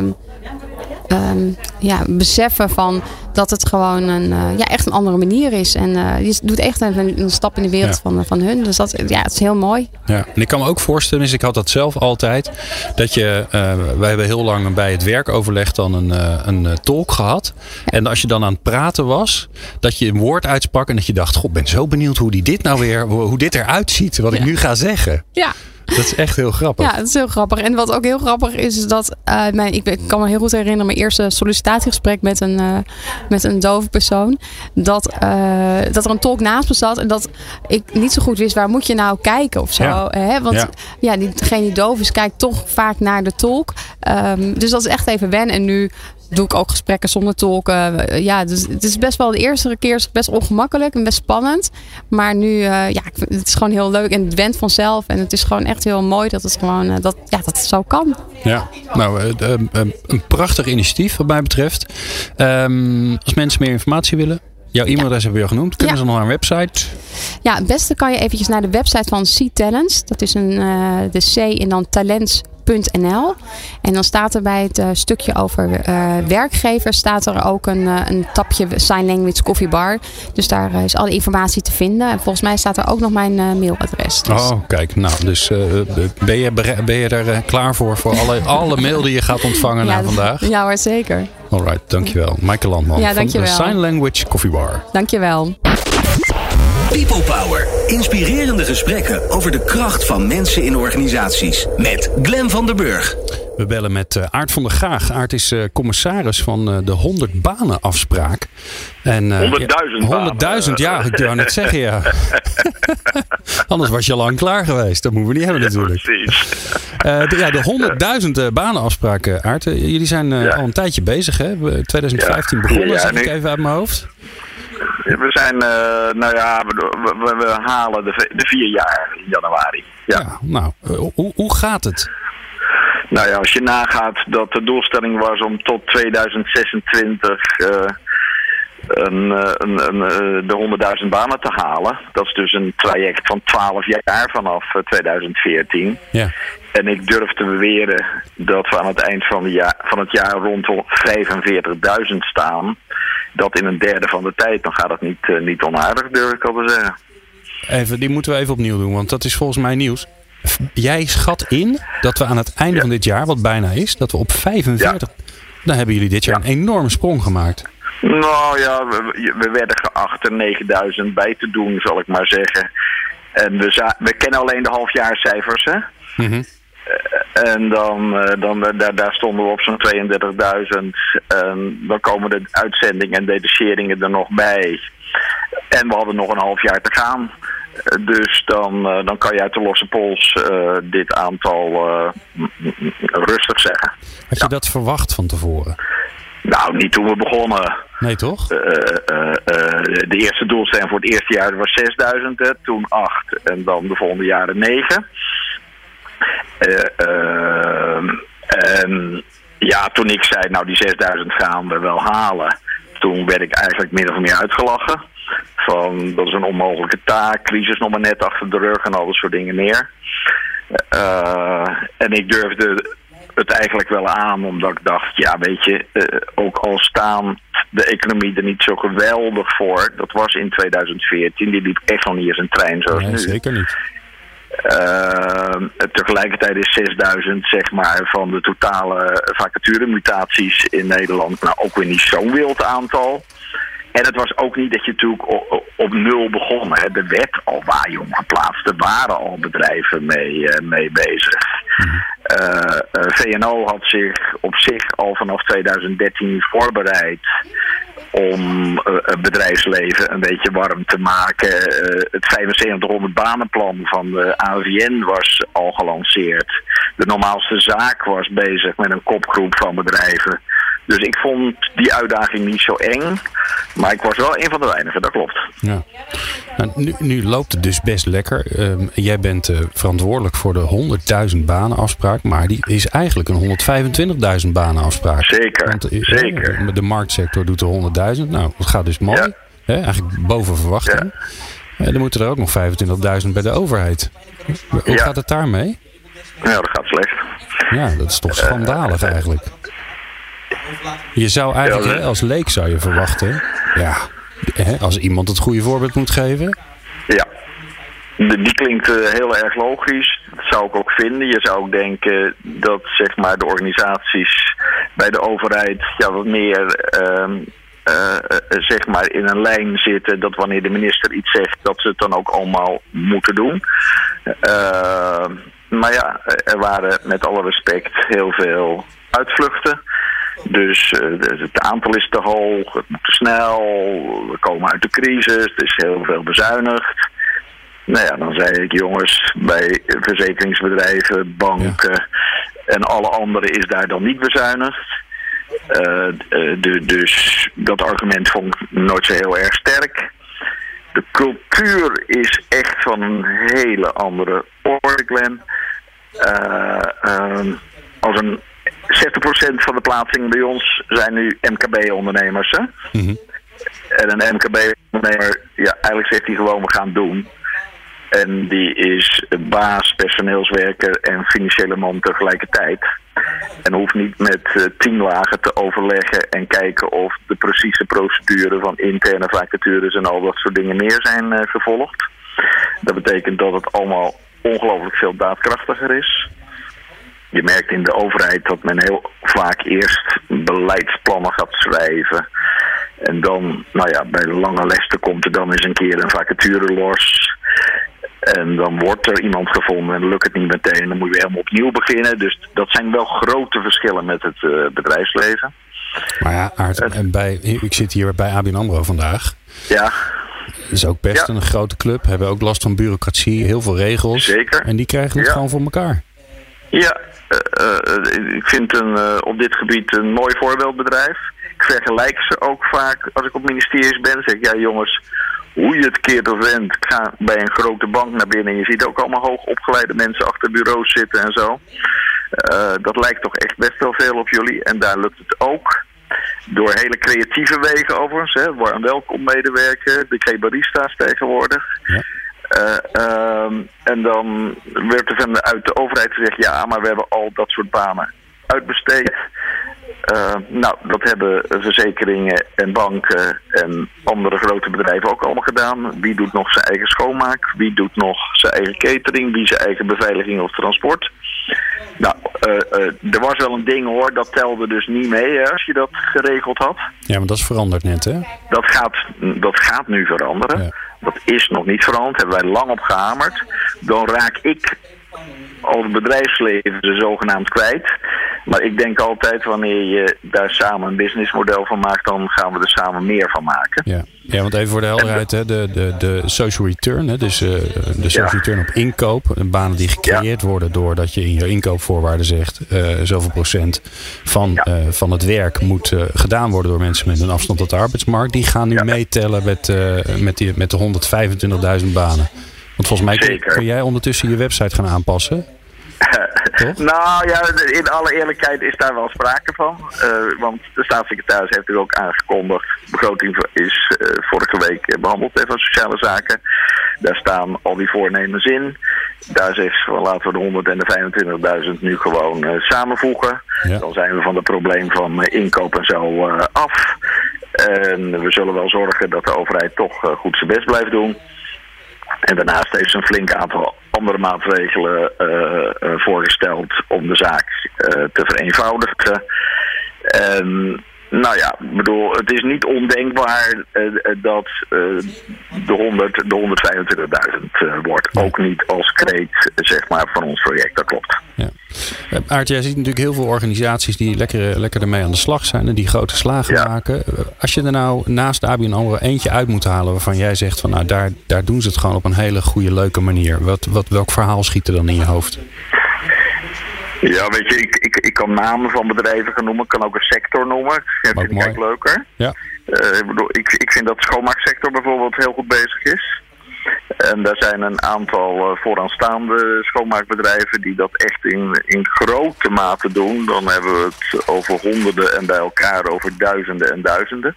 um, ja, beseffen van dat het gewoon een, uh, ja, echt een andere manier is. En uh, je doet echt een, een stap in de wereld ja. van, van hun. Dus dat, ja, het is heel mooi. Ja. En ik kan me ook voorstellen, dus ik had dat zelf altijd, dat je, uh, wij hebben heel lang bij het werkoverleg dan een, uh, een uh, tolk gehad. Ja. En als je dan aan het praten was, dat je een woord uitsprak en dat je dacht, god, ik ben zo benieuwd hoe die dit nou weer, hoe dit eruit ziet, wat ja. ik nu ga zeggen. Ja. Dat is echt heel grappig. Ja, dat is heel grappig. En wat ook heel grappig is, is dat uh, mijn, ik, ik kan me heel goed herinneren mijn eerste sollicitatiegesprek met een, uh, met een dove persoon. Dat, uh, dat er een tolk naast me zat en dat ik niet zo goed wist waar moet je nou kijken of zo. Ja. Hè? Want ja, ja die, degene die doof is, kijkt toch vaak naar de tolk. Um, dus dat is echt even wennen. En nu doe ik ook gesprekken zonder tolken. Uh, ja, dus het is best wel de eerste keer best ongemakkelijk en best spannend. Maar nu, uh, ja, het is gewoon heel leuk en het went vanzelf. En het is gewoon echt heel mooi dat het gewoon, uh, dat, ja, dat het zo kan. Ja, nou, uh, uh, uh, een prachtig initiatief wat mij betreft. Um, als mensen meer informatie willen, jouw e-mailadres ja. hebben we al genoemd. Kunnen ja. ze nog naar een website? Ja, het beste kan je eventjes naar de website van C-Talents. Dat is een, uh, de C en dan talents punt n l. En dan staat er bij het uh, stukje over uh, werkgevers staat er ook een, uh, een tapje Sign Language Coffee Bar. Dus daar uh, is alle informatie te vinden. En volgens mij staat er ook nog mijn uh, mailadres. Dus. Oh, kijk. Nou, dus uh, ben, je, ben je er uh, klaar voor? Voor alle, alle mail die je gaat ontvangen ja, na vandaag? Ja hoor, zeker. Alright, dankjewel. Maaike Landman ja, van de Sign Language Coffee Bar. Dankjewel. People Power. Inspirerende gesprekken over de kracht van mensen in organisaties. Met Glenn van der Burg. We bellen met uh, Aart van der Graag. Aart is uh, commissaris van uh, de honderd banen afspraak. En, uh, honderdduizend ja, honderdduizend, ja. Ik wou net zeggen, ja. Anders was je al lang klaar geweest. Dat moeten we niet hebben natuurlijk. Precies. Uh, de, ja, de honderdduizend uh, banen afspraken, Aart. Uh, jullie zijn uh, ja. al een tijdje bezig, hè? twintig vijftien ja. begonnen, ja, zeg ik even uit mijn hoofd. We zijn, uh, nou ja, we, we, we halen de, de vier jaar in januari. Ja, ja nou, uh, hoe, hoe gaat het? Nou ja, als je nagaat dat de doelstelling was om tot tweeduizend zesentwintig uh, een, een, een, de honderdduizend banen te halen. Dat is dus een traject van twaalf jaar vanaf tweeduizend veertien. Ja. En ik durf te beweren dat we aan het eind van, de jaar, van het jaar rond vijfenveertigduizend staan. Dat in een derde van de tijd, dan gaat het niet, uh, niet onaardig, durf ik al te zeggen. Even, die moeten we even opnieuw doen, want dat is volgens mij nieuws. Jij schat in dat we aan het einde ja. van dit jaar, wat bijna is, dat we op vijfenveertig... Ja. Dan hebben jullie dit jaar ja. een enorme sprong gemaakt. Nou ja, we, we werden geacht er negenduizend bij te doen, zal ik maar zeggen. En we, za- we kennen alleen de halfjaarcijfers, hè. Mm-hmm. En dan, dan daar, daar stonden we op zo'n tweeëndertigduizend. En dan komen de uitzendingen en detacheringen er nog bij. En we hadden nog een half jaar te gaan. Dus dan, dan kan je uit de losse pols uh, dit aantal uh, rustig zeggen. Had je ja. dat verwacht van tevoren? Nou, niet toen we begonnen. Nee, toch? Uh, uh, uh, de eerste doelstelling voor het eerste jaar was zesduizend, hè, toen acht en dan de volgende jaren negen. Uh, uh, en ja, toen ik zei, nou die zesduizend gaan we wel halen. toen werd ik eigenlijk min of meer uitgelachen. Van, dat is een onmogelijke taak, crisis nog maar net achter de rug en al dat soort dingen meer. Uh, en ik durfde het eigenlijk wel aan, omdat ik dacht, ja weet je, uh, ook al staan de economie er niet zo geweldig voor. Dat was in tweeduizend veertien, die liep echt nog niet eens een trein zoals nee, nu. Zeker niet. Uh, tegelijkertijd is zesduizend zeg maar van de totale vacaturemutaties in Nederland nou ook weer niet zo'n wild aantal. En het was ook niet dat je natuurlijk op, op nul begon. Hè. Er werd al waaijong geplaatst. Er waren al bedrijven mee, uh, mee bezig. Uh, uh, V N O had zich op zich al vanaf tweeduizend dertien voorbereid om uh, het bedrijfsleven een beetje warm te maken. Uh, het vijfenzeventighonderd banenplan van de A V N was al gelanceerd. De normaalste zaak was bezig met een kopgroep van bedrijven. Dus ik vond die uitdaging niet zo eng. Maar ik was wel een van de weinigen, dat klopt. Ja. Nou, nu, nu loopt het dus best lekker. Um, jij bent uh, verantwoordelijk voor de honderdduizend banenafspraak. Maar die is eigenlijk een honderdvijfentwintigduizend banenafspraak. Zeker, Want, uh, zeker. De marktssector doet er honderdduizend. Nou, dat gaat dus mooi. Ja. Hè? Eigenlijk boven verwachting. Ja. Uh, dan moeten er ook nog vijfentwintigduizend bij de overheid. Hoe ja. gaat het daarmee? Ja, dat gaat slecht. Ja, dat is toch schandalig uh, eigenlijk. Je zou eigenlijk, ja, hè, als leek zou je verwachten, ja, hè, als iemand het goede voorbeeld moet geven. Ja, die klinkt uh, heel erg logisch. Dat zou ik ook vinden. Je zou ook denken dat zeg maar de organisaties bij de overheid ja, wat meer uh, uh, uh, zeg maar in een lijn zitten. Dat wanneer de minister iets zegt, dat ze het dan ook allemaal moeten doen. Uh, maar ja, er waren met alle respect heel veel uitvluchten. Dus uh, het aantal is te hoog, het moet te snel, we komen uit de crisis, er is heel veel bezuinigd. Nou ja, dan zei ik jongens, bij verzekeringsbedrijven, banken ja. en alle anderen is daar dan niet bezuinigd. Uh, uh, de, dus dat argument vond ik nooit zo heel erg sterk. De cultuur is echt van een hele andere orde, Glenn. Uh, uh, als een zestig procent van de plaatsingen bij ons zijn nu M K B-ondernemers. Hè? Mm-hmm. En een M K B-ondernemer, ja, eigenlijk zegt hij gewoon, we gaan doen. En die is baas, personeelswerker en financiële man tegelijkertijd. En hoeft niet met uh, tien lagen te overleggen en kijken of de precieze procedure van interne vacatures en al dat soort dingen meer zijn uh, gevolgd. Dat betekent dat het allemaal ongelooflijk veel daadkrachtiger is. Je merkt in de overheid dat men heel vaak eerst beleidsplannen gaat schrijven. En dan, nou ja, bij de lange lessen komt er dan eens een keer een vacature los. En dan wordt er iemand gevonden en dan lukt het niet meteen. Dan moet je weer helemaal opnieuw beginnen. Dus dat zijn wel grote verschillen met het uh, bedrijfsleven. Maar ja, Aart, uh, en bij, ik zit hier bij A B N AMRO vandaag. Ja. Dat is ook best ja. een grote club. Hebben ook last van bureaucratie, heel veel regels. Zeker. En die krijgen het ja. gewoon voor elkaar. Ja, uh, uh, ik vind een, uh, op dit gebied een mooi voorbeeldbedrijf. Ik vergelijk ze ook vaak als ik op ministeries ben. Zeg ik, ja jongens, hoe je het keert of wendt, ga bij een grote bank naar binnen. En je ziet ook allemaal hoog opgeleide mensen achter bureaus zitten en zo. Uh, dat lijkt toch echt best wel veel op jullie. En daar lukt het ook. Door hele creatieve wegen overigens. Hè, waar een welkom medewerker, de G-barista's tegenwoordig. Ja. Uh, um, en dan werd er vanuit de overheid gezegd, ja, maar we hebben al dat soort banen uitbesteed. Uh, nou, dat hebben verzekeringen en banken en andere grote bedrijven ook allemaal gedaan. Wie doet nog zijn eigen schoonmaak? Wie doet nog zijn eigen catering? Wie zijn eigen beveiliging of transport? Nou, uh, uh, er was wel een ding hoor, dat telde dus niet mee hè, als je dat geregeld had. Ja, maar dat is veranderd net hè? Dat gaat, dat gaat nu veranderen. Ja. Dat is nog niet veranderd, hebben wij lang op gehamerd. Dan raak ik als bedrijfsleven ze zogenaamd kwijt. Maar ik denk altijd, wanneer je daar samen een businessmodel van maakt, dan gaan we er samen meer van maken. Ja, ja want even voor de helderheid, hè, de, de, de social return, hè, dus uh, de social ja. return op inkoop, banen die gecreëerd ja. worden doordat je in je inkoopvoorwaarden zegt, uh, zoveel procent van, ja. uh, van het werk moet uh, gedaan worden door mensen met een afstand tot de arbeidsmarkt. Die gaan nu ja. meetellen met, uh, met, die, met de honderdvijfentwintigduizend banen. Want volgens mij kun, kun jij ondertussen je website gaan aanpassen. toch? Nou ja, in alle eerlijkheid is daar wel sprake van. Uh, want de staatssecretaris heeft er ook aangekondigd. De begroting is uh, vorige week behandeld van sociale zaken. Daar staan al die voornemens in. Daar zegt van laten we de honderd en de vijfentwintigduizend nu gewoon uh, samenvoegen. Ja. Dan zijn we van het probleem van uh, inkoop en zo uh, af. En we zullen wel zorgen dat de overheid toch uh, goed zijn best blijft doen. En daarnaast heeft ze een flink aantal andere maatregelen uh, uh, voorgesteld om de zaak uh, te vereenvoudigen. En nou ja, ik bedoel, het is niet ondenkbaar uh, dat uh, de, honderd, de honderdvijfentwintigduizend uh, wordt. Ook niet als kreet, zeg maar, van ons project, dat klopt. Ja. Uh, Aart, jij ziet natuurlijk heel veel organisaties die lekker, lekker ermee aan de slag zijn en die grote slagen ja. maken. Uh, als je er nou naast de A B N AMRO eentje uit moet halen waarvan jij zegt van nou daar, daar doen ze het gewoon op een hele goede, leuke manier. Wat, wat, welk verhaal schiet er dan in je hoofd? Ja, weet je, ik, ik, ik kan namen van bedrijven gaan noemen. Ik kan ook een sector noemen. Dat vind ik eigenlijk leuker. Ja. Uh, ik, bedoel, ik, ik vind dat de schoonmaaksector bijvoorbeeld heel goed bezig is. En daar zijn een aantal uh, vooraanstaande schoonmaakbedrijven die dat echt in, in grote mate doen. Dan hebben we het over honderden en bij elkaar over duizenden en duizenden.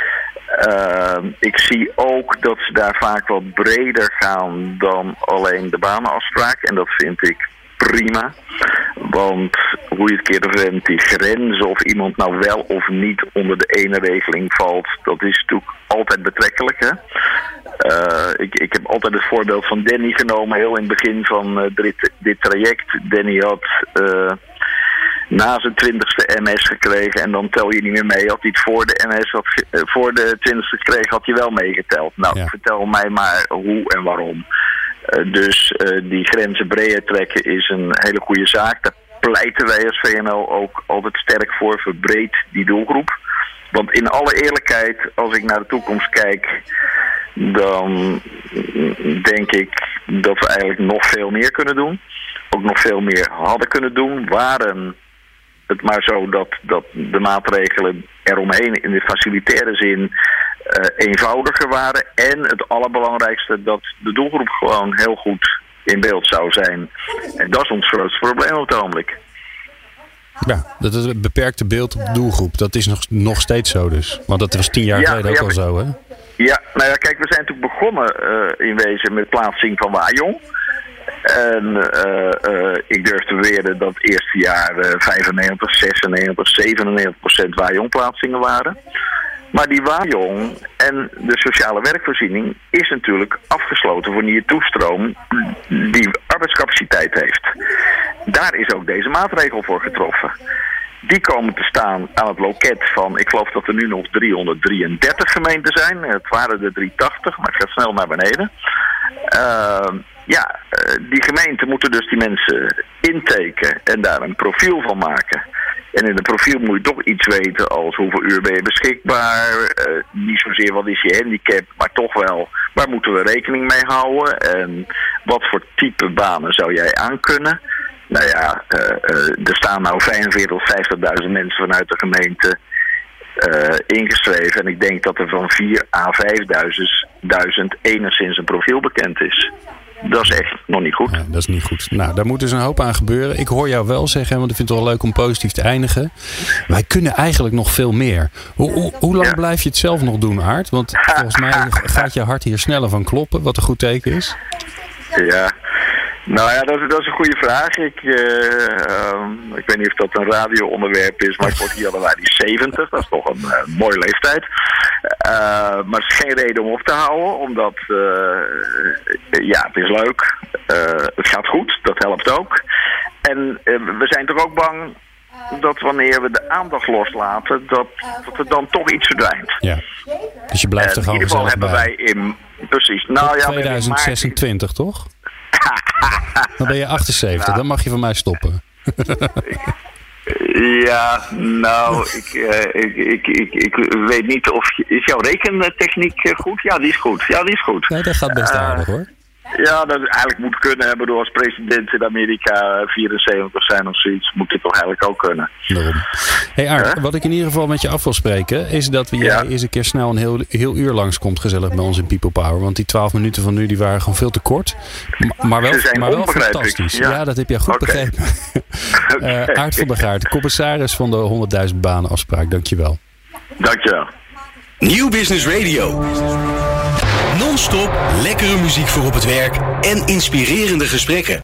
Uh, ik zie ook dat ze daar vaak wat breder gaan dan alleen de banenafspraak. En dat vind ik prima. Want hoe je het keer vindt, die grenzen of iemand nou wel of niet onder de ene regeling valt, dat is natuurlijk altijd betrekkelijk. Hè? Uh, ik, ik heb altijd het voorbeeld van Danny genomen, heel in het begin van uh, dit, dit traject. Danny had uh, na zijn twintigste M S gekregen en dan tel je niet meer mee. Had hij het voor de M S had, uh, voor de twintigste gekregen, had hij wel meegeteld. Nou, ja. Vertel mij maar hoe en waarom. Uh, dus uh, die grenzen breder trekken is een hele goede zaak. Daar pleiten wij als V N O ook altijd sterk voor. Verbreed die doelgroep. Want in alle eerlijkheid, als ik naar de toekomst kijk, dan denk ik dat we eigenlijk nog veel meer kunnen doen. Ook nog veel meer hadden kunnen doen. Waren het maar zo dat, dat de maatregelen eromheen in de facilitaire zin uh, eenvoudiger waren. En het allerbelangrijkste, dat de doelgroep gewoon heel goed in beeld zou zijn. En dat is ons grootste probleem op het ogenblik. Ja, dat is het beperkte beeld op de doelgroep. Dat is nog, nog steeds zo dus. Want dat was tien jaar ja, geleden ook ja, al zo, hè? Ja, nou ja, kijk, we zijn natuurlijk begonnen uh, in wezen met plaatsing van Wajong. En uh, uh, ik durf te beweren dat het eerste jaar uh, vijfennegentig, zesennegentig, zevenennegentig procent Wajong-plaatsingen waren. Maar die Wajong en de sociale werkvoorziening is natuurlijk afgesloten voor nieuwe toestroom die arbeidscapaciteit heeft. Daar is ook deze maatregel voor getroffen. Die komen te staan aan het loket van, ik geloof dat er nu nog driehonderddrieëndertig gemeenten zijn. Het waren er driehonderdtachtig, maar het gaat snel naar beneden. Uh, ja, die gemeenten moeten dus die mensen inteken en daar een profiel van maken. En in het profiel moet je toch iets weten als hoeveel uur ben je beschikbaar. Uh, niet zozeer wat is je handicap, maar toch wel waar moeten we rekening mee houden. En wat voor type banen zou jij aankunnen. Nou ja, uh, uh, er staan nou vijfenveertig tot vijftigduizend mensen vanuit de gemeente uh, ingeschreven. En ik denk dat er van vier à vijfduizend enigszins een profiel bekend is. Dat is echt nog niet goed. Ja, dat is niet goed. Nou, daar moet dus een hoop aan gebeuren. Ik hoor jou wel zeggen, want ik vind het wel leuk om positief te eindigen. Wij kunnen eigenlijk nog veel meer. Hoe, hoe, hoe lang ja. blijf je het zelf nog doen, Aart? Want volgens mij gaat je hart hier sneller van kloppen, wat een goed teken is. Ja, nou ja, dat is, dat is een goede vraag. Ik, uh, um, ik weet niet of dat een radio-onderwerp is, maar ik word hier januari zeventig. Dat is toch een uh, mooie leeftijd. Uh, maar het is geen reden om op te houden, omdat uh, ja, het is leuk. Uh, het gaat goed, dat helpt ook. En uh, we zijn toch ook bang dat wanneer we de aandacht loslaten, dat, dat er dan toch iets verdwijnt. Ja. Dus je blijft er gewoon in ieder geval hebben bij. wij in... Precies. Nou, ja, tweeduizend zesentwintig, maart... toch? Dan ben je achtenzeventig, ja. Dan mag je van mij stoppen. Ja, nou, ik, uh, ik, ik, ik, ik weet niet of... Is jouw rekentechniek goed? Ja, die is goed. Ja, die is goed. Nee, dat gaat best uh, aardig hoor. Ja, dat eigenlijk moet kunnen. Hè, bedoel, als president in Amerika vierenzeventig zijn of zoiets, moet dit toch eigenlijk ook kunnen. Daarom. Hey Aart, Huh? wat ik in ieder geval met je af wil spreken, is dat jij Ja. eens een keer snel een heel, heel uur langskomt gezellig bij ons in People Power. Want die twaalf minuten van nu die waren gewoon veel te kort. M- maar wel, Ze zijn maar wel onbegrijpelijk. fantastisch. Ja. Ja. dat heb jij goed Oké. begrepen. Okay. uh, Aart van der Gaart, commissaris van de honderdduizend banen afspraak. Dankjewel. Dankjewel. Nieuw Business Radio. Non-stop lekkere muziek voor op het werk en inspirerende gesprekken.